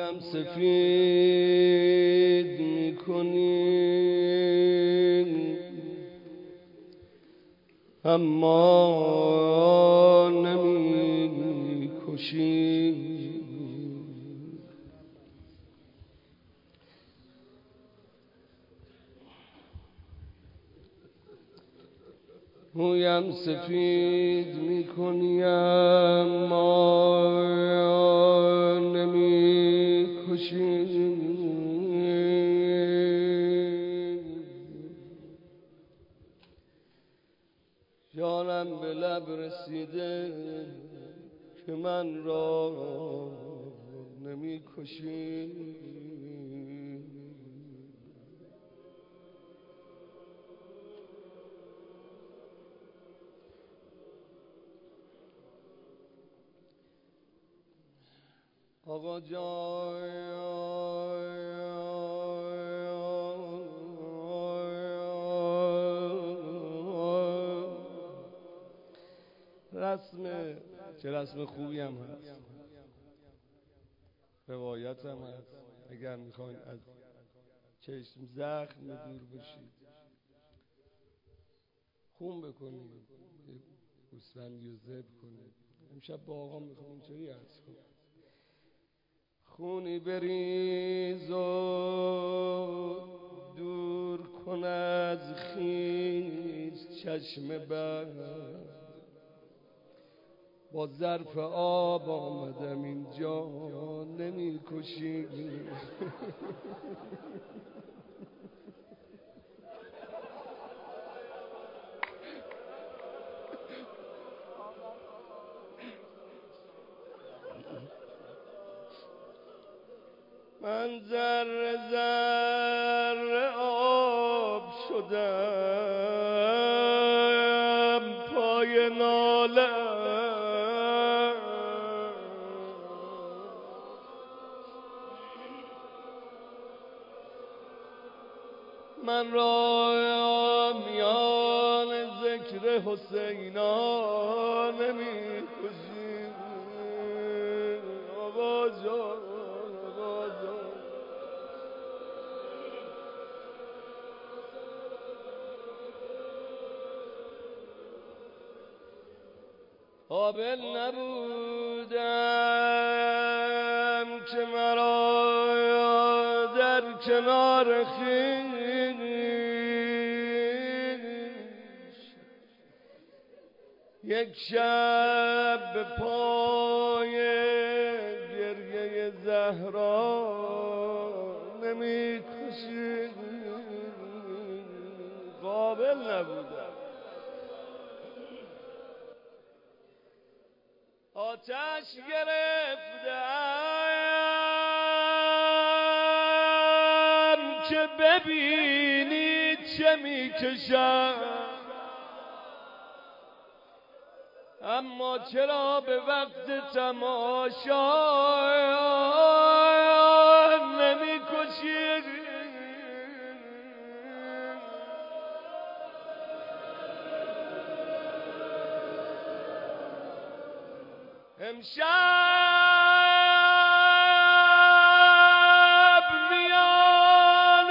مویم سفید میکنی اما نمیکشی. مویم سفید میکنی اما نمیکشی. جانم به لب رسیده که من را نمیکشی. آقا جان چه رسم خوبی هم هست، روایت هم هست. اگر میخواین از چشم زخم دور بشید خون بکنید، گوسفندی رو ذبح کنید. امشب با آقا میخوام اینطوری عرض کنم خونی بریز و دور کن از خویش چشم بد. با ظرف آب آمدم اینجا نمیکشی. من ذره ذره آب شدم پای ناله. من را میان ذکر حسینا نمی‌کشی. آقا جان آقا جان قابل نبودم که مرا در کنار خویش یک شب به پای گریه زهرا نمی‌کشی. قابل نبودم. آتش گرفتم که ببینی چه میکشم، اما چرا به وقت تماشا نمیکشی. امشب میان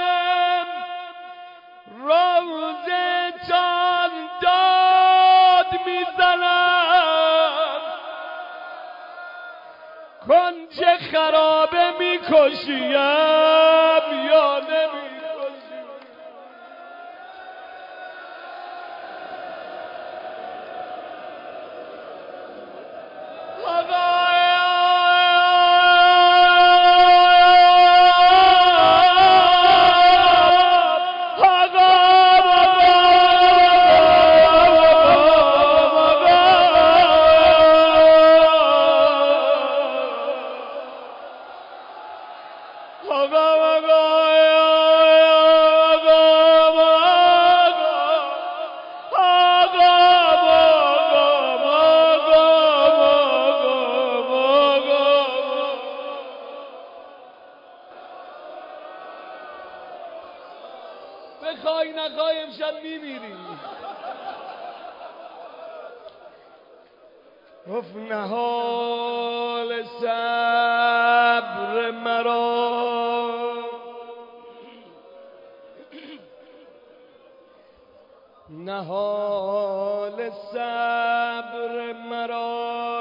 روزتان داد میزنم کنج خرابه میکشیم یا نمیکشیم. بخوای نخوای امشب میمیری. گفت نهال صبر مرا نهال صبر مرا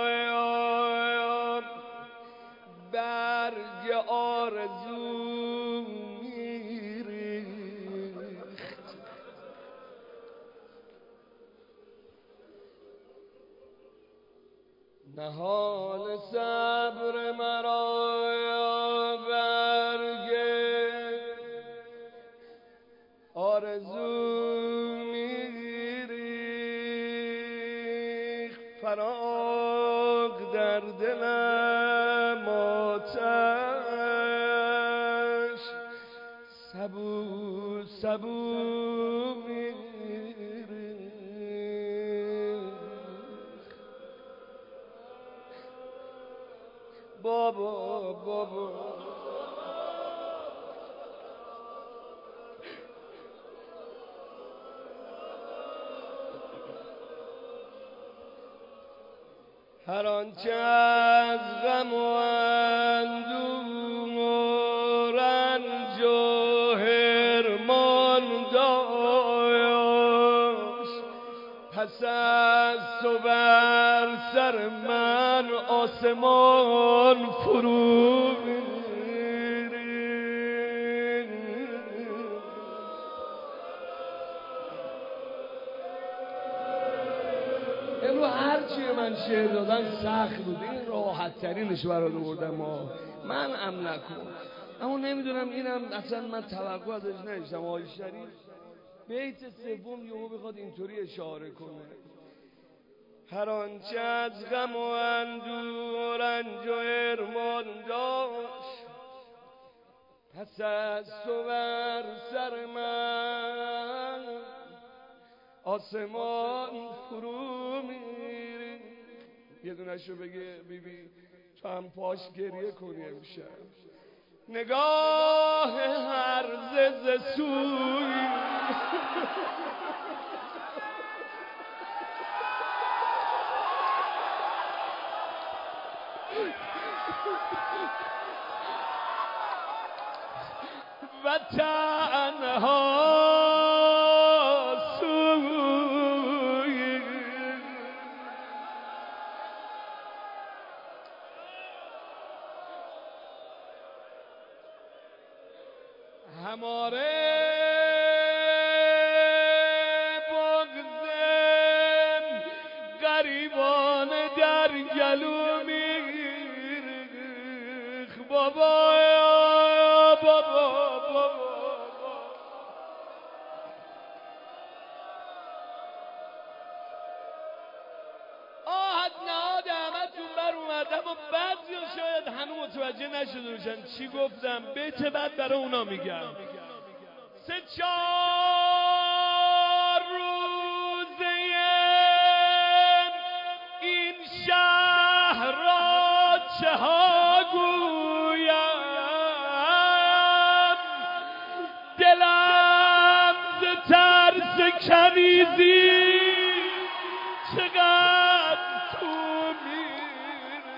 برگ آرزو میریخت، نهال صبر مرا برگ آرزو میریخت، فراق در دلم آتش سبو سبو میریخت. بابا بابا هر آنچه از غم و اندوه و رنج و حرمان داشت، پس از تو بر سر من آسمان فرو هرچی من شعر دادن سخت بود، این راحت ترینش برات آوردم. من ام نکن، اما نمیدونم اینم اصلا من توقع ازش نداشتم. آقای شریف بیت سوم یهو بخواد اینطوری اشاره کنه: هر آنچه از غم و اندوه و رنج و حرمان داشت، پس از تو بر سر من آسمان فرو میری. یه دونشو بگه بیبی تو هم پاش گریه کنی امشب. نگاه هرزه ز سوی و تنها हमारे بغضم غریبان در گلو میریخت. بابا بابا بابا آهد نهاد همتون بر اومدم و بعضی شاید هنوز متوجه نشده باشن چی گفتم. بیت بعد برای اونا میگم. 3-4 روزه این شهر را چه ها گویم، دلم ز ترس کنیزی چقدر تو میره.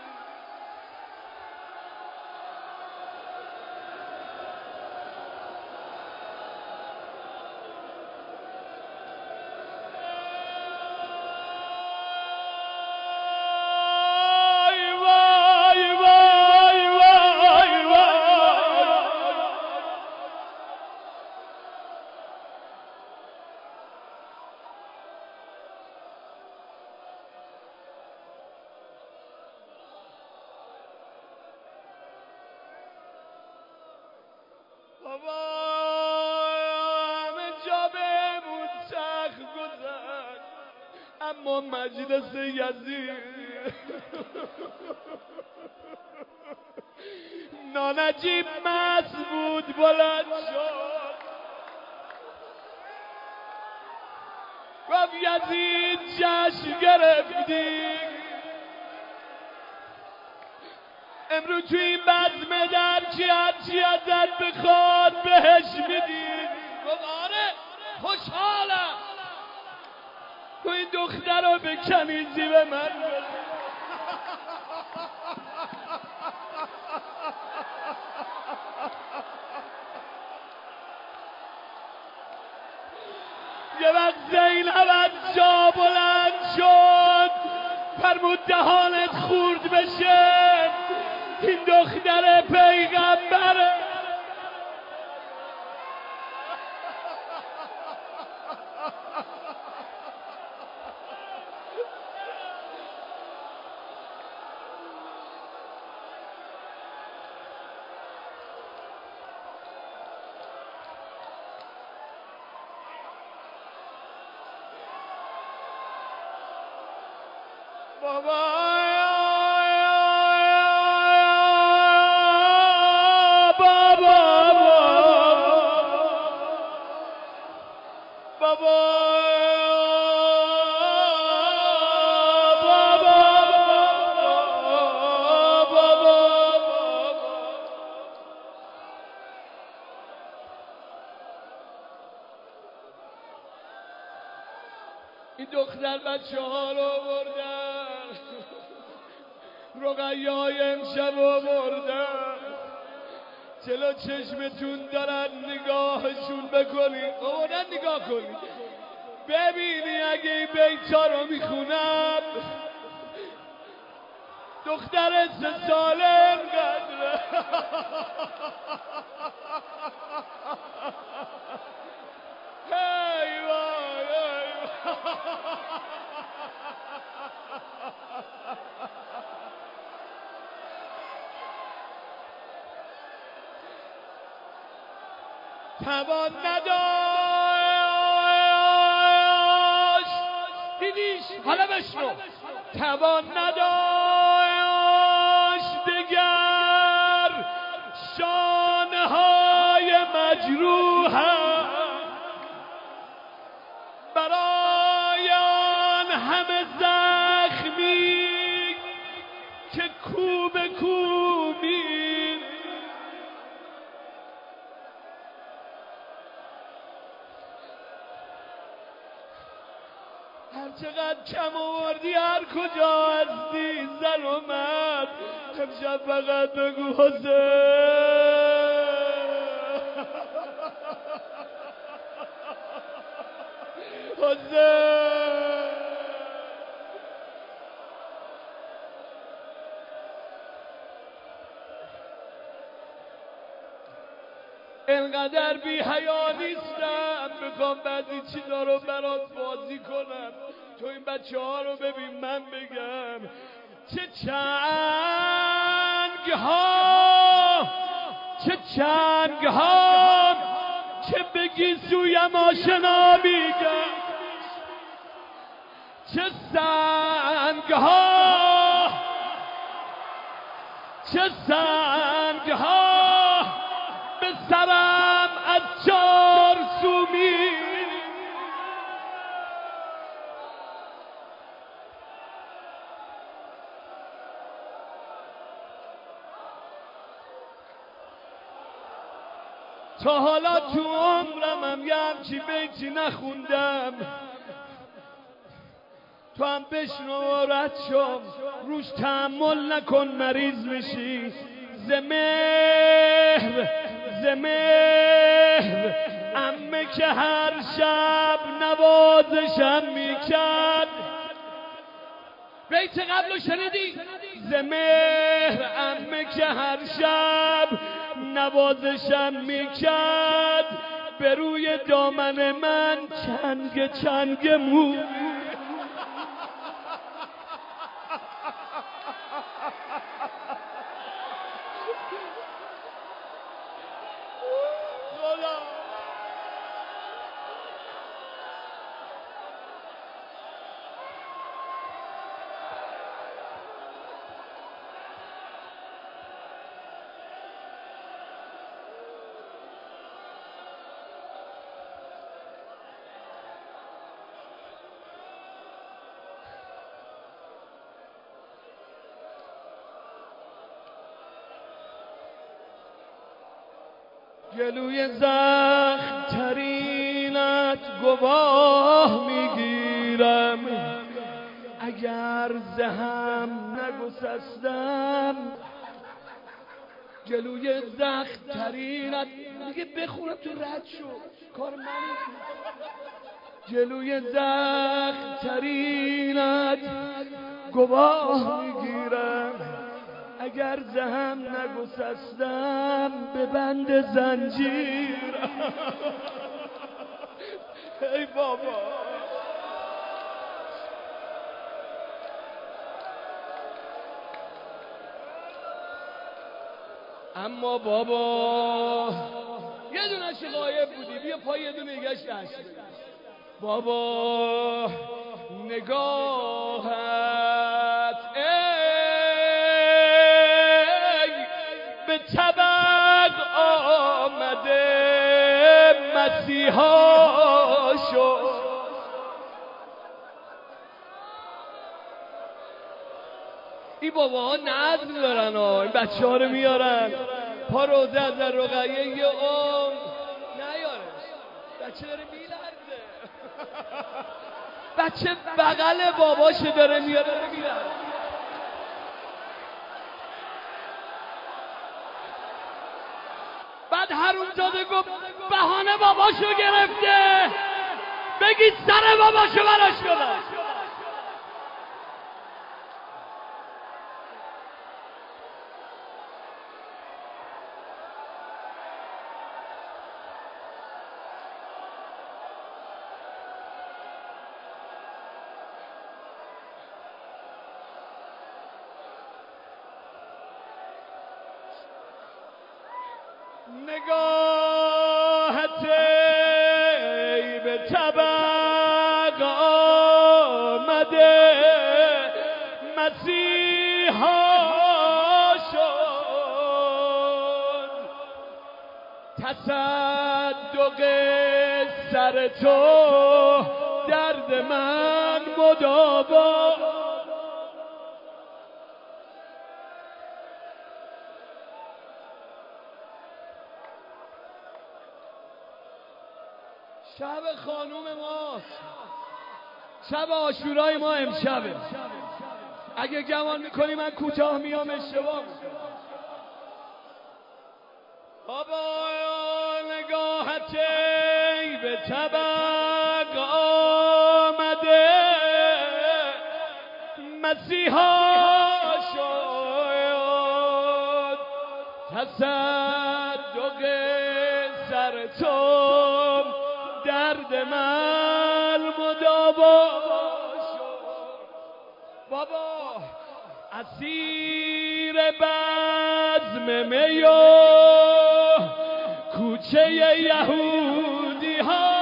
بابا همه جا بهمون سخت گذشت، اما مجلس یزید نانجیب مست بود بلند شد گفت یزید جشن گرفتی، امروز تو این بزم در چی ازت بخواد بهش میدی. گفت آره خوشحالم، تو این دختر رو بکنی زیب من. یه وقت زینب از جا بلند شد فرمود دهانت خورد بشه، این دختر پیغمبره. این دختر بچه ها رو بردن، رقیای امشب رو بردن، جلو چشمتون دارن نگاهشون بکنی، آوردن نگاه کنی ببینی اگه این بیتا رو میخونم دختر 3 ساله انقدره. هی وای هی توان نداشت، دیدیش حالا بشنو، توان نداشت دگر شانهای مجروحم برای آن همه زخمی که کو به کو می هر چقدر کم آوردی هر کجا هستی زن و مرد امشب فقط بگو حسین. حسین انقدر بی حیا نیستم بخوام بعضی چیزا رو برات بازی کنم، تو این بچه ها رو ببین من بگم چه چنگ ها که بگی سویم آشنا میگم، چه سنگ ها به سرم از 4 سو می تا حالا تو عمرم هم یه همچی بیتی نخوندم، تو هم بشنو و رد شم روش تحمل نکن مریض میشی. زمهر عمه که هر شب نوازشم میکرد، بیت قبلو شنیدی؟ زمهر عمه که هر شب نوازشم میکرد به روی دامن من چنگ مو گلوی زخم ترینت گواه میگیرم، اگر زهم نگسستم. گلوی زخم ترینت دیگه بخونم تو رد شو کار من. جلوی زخم ترینت گواه میگیرم، اگر زهم نگسستم به بند زنجیرم. ای بابا اما بابا یه دونش غایب بودی، بیا پای یه دونه نگهش دست بابا. نگاهت ای به طبق آمده مسیحا شد. این بابا ها نظم دارن ها، این بچه ها رو میارن پا روزه از رقیه یه نیارش، بچه داره میلرزه، بچه بغل باباشو داره میاره میلرزه. بعد حرومزاده گفت بهانه باباشو گرفته، بگید سر باباشو براش کنن. نگاهت ای به طبق آمده مسیحا شد. تصدق سر تو درد من مداوا. شب خانوم ماست، شب عاشورای ما امشبه. اگه گمان میکنی من کوتاه میام اشتباه میکنم. بابا نگاهت ای به طبق آمده مسیحا شد. تصدق سر تو درد من مداوا شد. بابا اسیر بزم می و کوچه یهودی ها،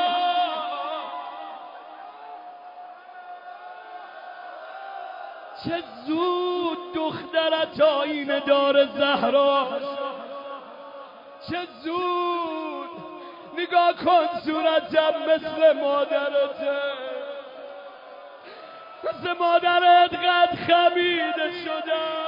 چه زود دخترت آینه دار زهرا، چه زود. نگاه کن صورتم مثل مادرته، مثل مادرت قد خمیده شدم.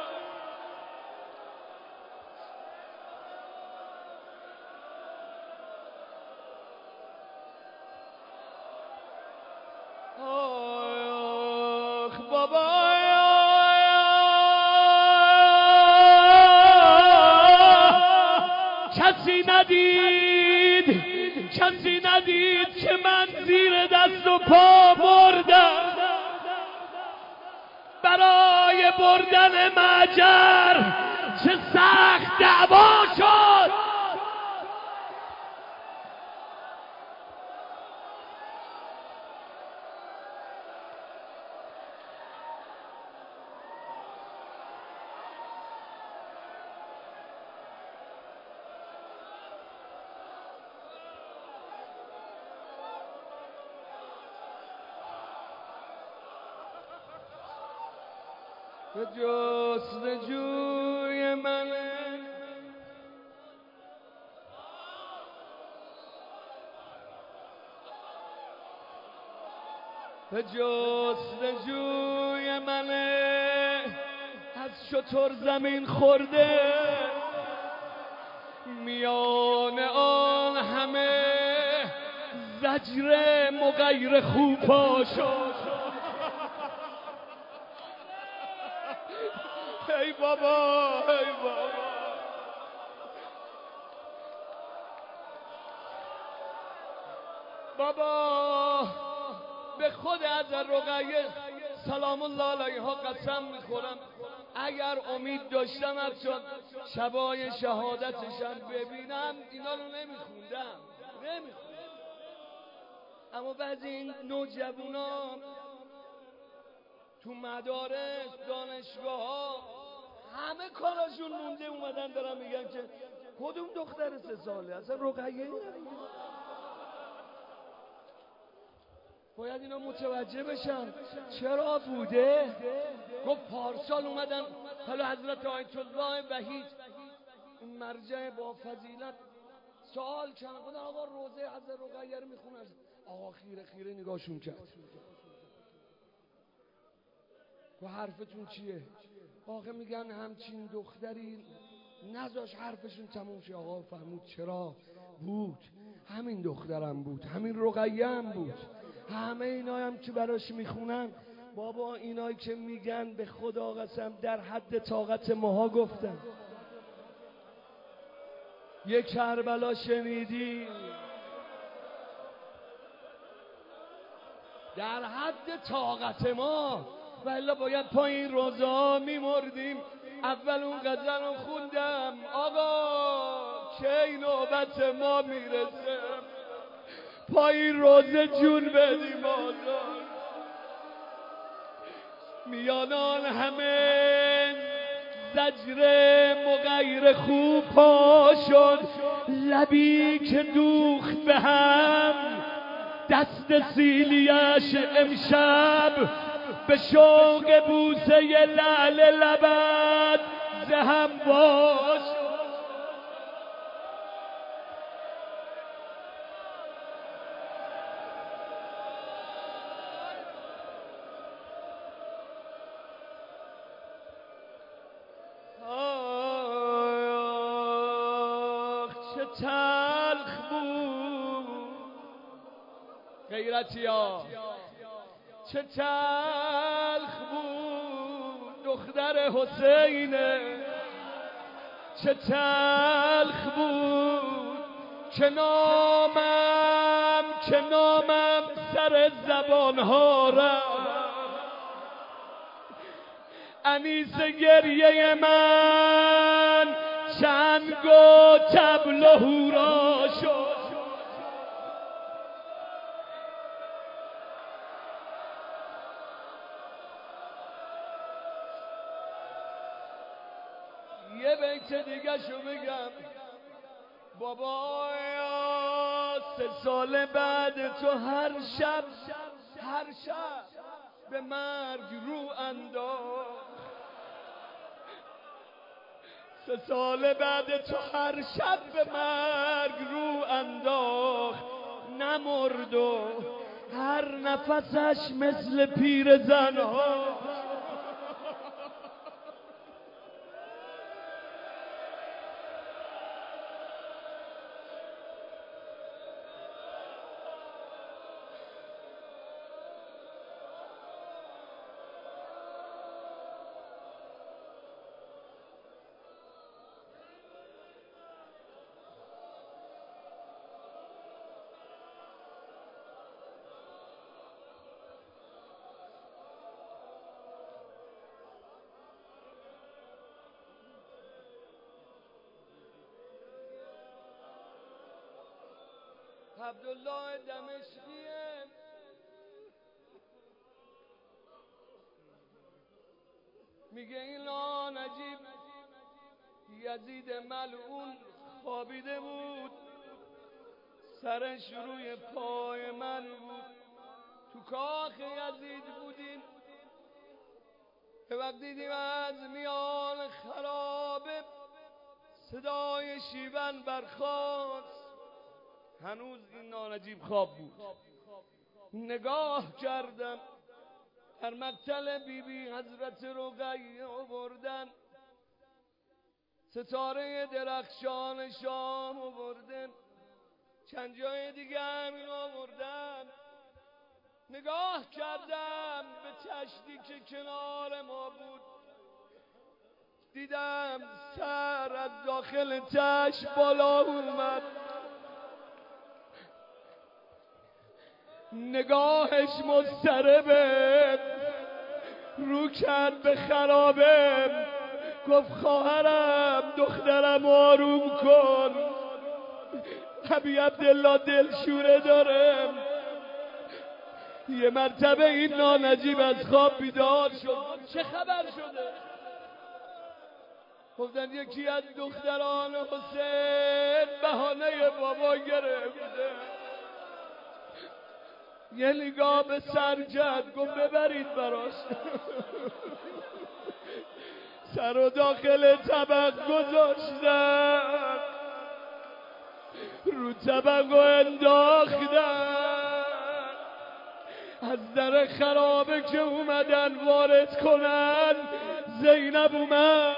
آخ بابا کسی ندید، کسی ندید که من زیر دست و پا بردم برای بردن مجر، چه سخت دعوا شد. به جستجوی من به جستجوی من از شتر زمین خورده، میان آن همه زجر مغیر خوپا شد. ای بابا ای بابا بابا به خود از رقیه سلام الله علیها قسم میخورم اگر امید داشتم از شبای شهادتشم ببینم اینا رو نمیخوندم. اما بعضی این نوجوونا تو مدارس دانشگاه ها همه کاراشون مونده اومدن دارن میگن که کدوم دختر 3 ساله اصلا رقیه باید اینا متوجه بشن چرا بوده. گفت پارسال اومدن حالا حضرت آیت الله وحید این مرجع با فضیلت سوال کردن گفتن آقا روزه حضرت رقیه رو میخونن. آقا خیره نگاهشون کرد و حرفتون چیه؟ آقا میگن همچین دختری نذاش حرفشون تموم شه. آقا فرمود چرا بود؟ همین دخترم بود، همین رقیه هم بود، همه اینا هم که براش میخونن. بابا اینایی که میگن به خدا قسم در حد طاقت ماها گفتن. یک کربلا شنیدی در حد طاقت ما و الا باید پایین روزا میمردیم. اول اون غزل رو خوندم آقا کی نوبت ما میرسه پایین روزه جون بدیم آزاد. میانان همه زجر مغیر خوب پا شد لبی که دوخت به هم دست سیلیش امشب به شوق بوسه لعل لبت زهم باش. چه تلخ بود غیرتیا، چه تلخ بود دختر حسینه، چه تلخ بود که نامم سر زبانها رفت. انیس گریه من چنگ و طبل و هورا شد. یه بیت دیگه شو بگم بابا 3 سال بعد تو هر شب به مرگ رو انداخت. 3 سال بعد تو هر شب به مرگ رو انداخت. نمرد و هر نفسش مثل پیر زنها. عبدالله دمشقیه میگه این نجیب یزید ملعون خوابیده بود سرش روی پای من بود. تو کاخ یزید بودیم که وقت دیدیم از میان خرابه صدای شیون برخاست. هنوز این نانجیب خواب بود. نگاه کردم در مقتل بیبی حضرت رقیه آوردن، ستاره درخشان شام آوردن، چند جای دیگه همین آوردن. نگاه کردم به تشتی که کنار ما بود، دیدم سر از داخل تشت بالا اومد. نگاهش مضطربه، رو کرد به خرابه، گفت خواهرم دخترم آروم کن. ابی عبدالله دلشوره داره. یه مرتبه این نانجیب از خواب بیدار شد. چه خبر شده؟ گفتن یکی از دختران حسین بهانه بابا گرفته. یه نگاه به سر کرد، گفت ببرید براش. سر و داخل طبق گذاشتن، رو طبق انداختن. از در خرابه که اومدن وارد کنن، زینب اومد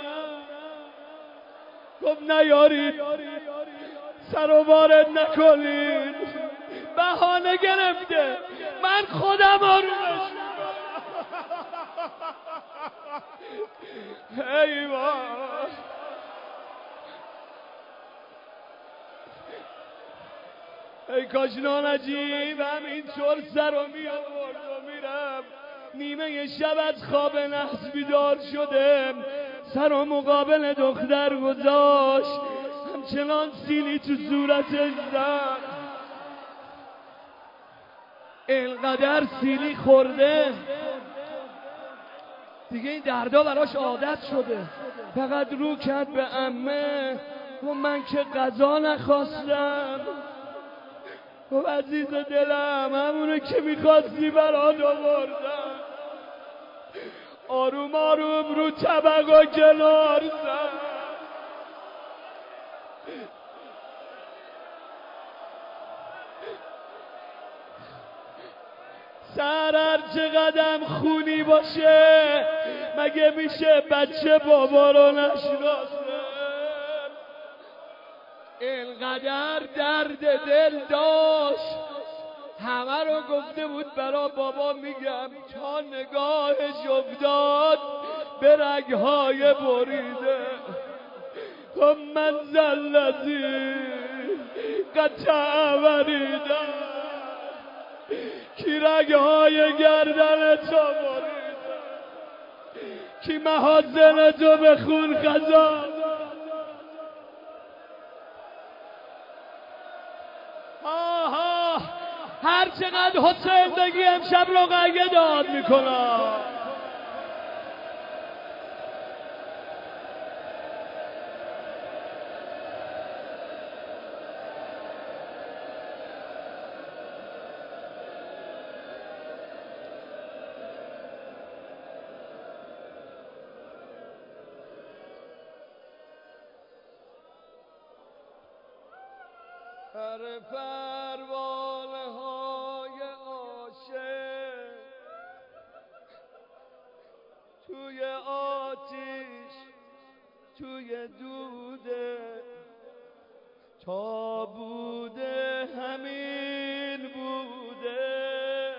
گفت نیارید، سر و وارد نکنید، بهانه گرفته، من خودم آرومش ای وای. ای کاش نانجیب همینطور سر و می آورد و میرم. نیمه شب از خواب نحس بیدار شده، سر و مقابل دختر گذاشت، همچنان سیلی تو صورتش زد. اینقدر سیلی خورده دیگه این دردا براش عادت شده. فقط رو کرد به عمه و من که غذا نخواستم. و عزیز دلم همونه که میخواستی برات آوردم. آروم آروم رو طبقا کنار زد. سر هر چقدر خونی باشه مگه میشه بچه بابا رو نشناسه؟ اینقدر درد دل داشت، همه رو گفته بود برا بابا میگم، تا نگاهش افتاد به رگهای بریده. خب من زلزی قطع وریدم، کی رگهای گردن تو بریده، کی محاسن تو به خون خزان. هر چقدر حسین بگی امشب رقیه داد میکنم. پروانه های عاشق توی آتیش توی دوده، تا بوده همین بوده،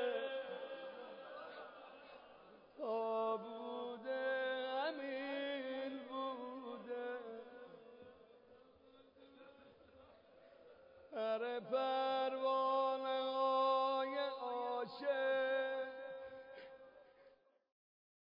تا بوده همین بوده.